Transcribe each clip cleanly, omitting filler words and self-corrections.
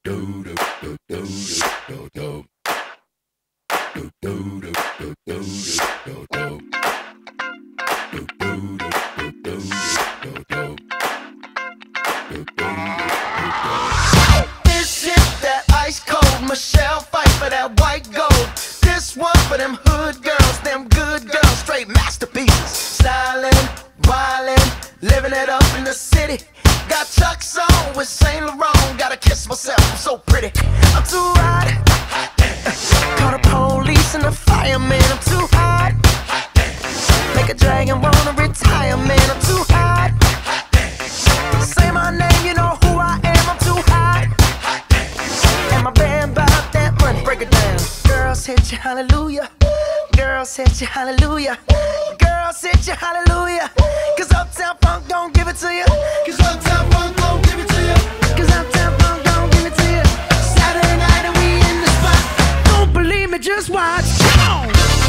This is that ice cold Michelle fight for that white gold. This one for them hood girls, them good girls, straight masterpieces. Stylin', wildin', living it up in the city. Got Chuck's on with Saint Laurent. Gotta kiss myself, I'm so pretty. I'm too hot. Call the police and the fireman. I'm too hot. Make a dragon wanna retire, man. I'm too hot. Say my name, you know who I am. I'm too hot. And my band bought that money. Break it down. Girls hit you, hallelujah. Girls hit you, hallelujah. Girls hit you, hallelujah. Cause Uptown Funk don't give it to you. Cause Uptown Funk don't give it to you. Cause Uptown Funk don't give it to you. Saturday night and we in the spot. Don't believe me, just watch. Come on.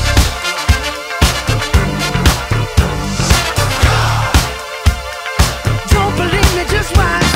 Don't believe me, just watch.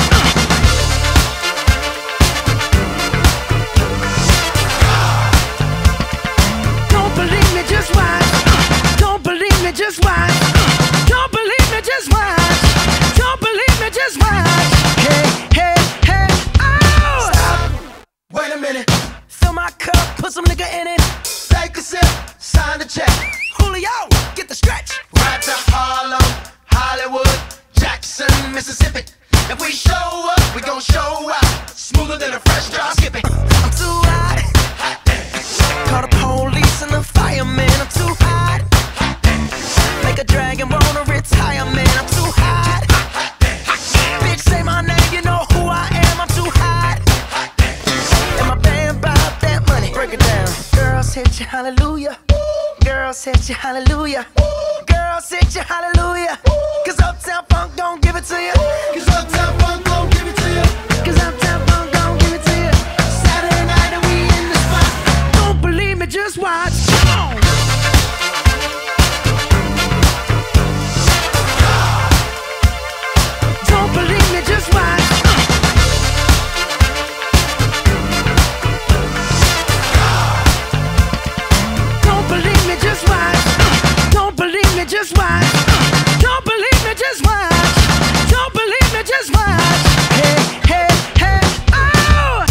Don't believe me, just watch. Don't believe me, just watch. Don't believe me, just watch. Don't believe me, just watch. Hey, hey, hey, oh! Stop. Wait a minute. Fill my cup, put some nigga in it. Take a sip, sign the check. Julio, get the stretch. Right to Harlem, Hollywood, Jackson, Mississippi. If we show up, we gon' show out. Smoother than a fresh drop skipping. I'm too hot. Call the police and the fireman. I'm too hot. Make a dragon wanna retire, man. I'm too hot. Bitch, say my name, you know who I am. I'm too hot. And my band bought that money. Break it down. Girls hit you, hallelujah. Girls hit you, hallelujah. Girls hit you, hallelujah. Cause Uptown Funk don't give it to you. Cause Uptown Funk don't give it to you. Cause Uptown Funk don't give it to you. Saturday night and we in the spot. Don't believe me, just watch. Come on. Don't believe me, just watch. Don't believe me, just watch. Don't believe me, just watch. Don't believe me, just watch. Don't believe me, just watch. Hey, hey, hey, oh!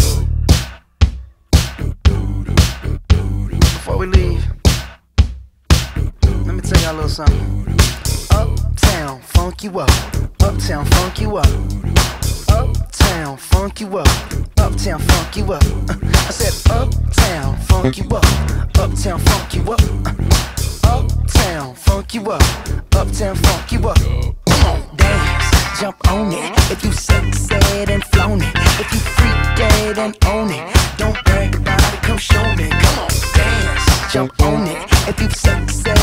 Before we leave, let me tell y'all a little something. Uptown, funk you up. Uptown, funk you up. Uptown, funk you up. Uptown, funk you up. I said uptown, funk you up. Uptown, funk you up. Uptown, funk you up. Uptown, funk you up. Come on, dance, jump on it. If you sexed and flown it. If you freak dead and own it. Don't brag about it, come show me. Come on, dance, jump on it. If you sexed